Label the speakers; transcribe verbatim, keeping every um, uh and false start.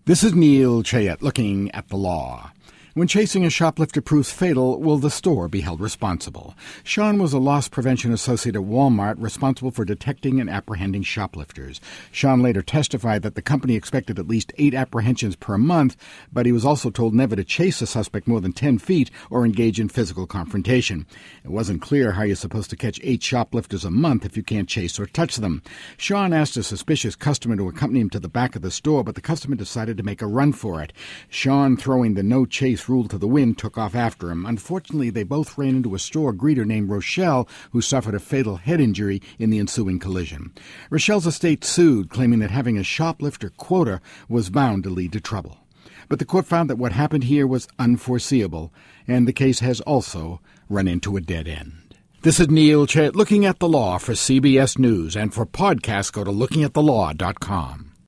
Speaker 1: This is Neil Chayet looking at the law. When chasing a shoplifter proves fatal, will the store be held responsible? Sean was a loss prevention associate at Walmart responsible for detecting and apprehending shoplifters. Sean later testified that the company expected at least eight apprehensions per month, but he was also told never to chase a suspect more than ten feet or engage in physical confrontation. It wasn't clear how you're supposed to catch eight shoplifters a month if you can't chase or touch them. Sean asked a suspicious customer to accompany him to the back of the store, but the customer decided to make a run for it. Sean, throwing the no-chase rule to the wind, took off after him. Unfortunately, they both ran into a store greeter named Rochelle, who suffered a fatal head injury in the ensuing collision. Rochelle's estate sued, claiming that having a shoplifter quota was bound to lead to trouble. But the court found that what happened here was unforeseeable, and the case has also run into a dead end. This is Neil Chayet looking at the law for C B S News, and for podcasts, go to looking at the law dot com.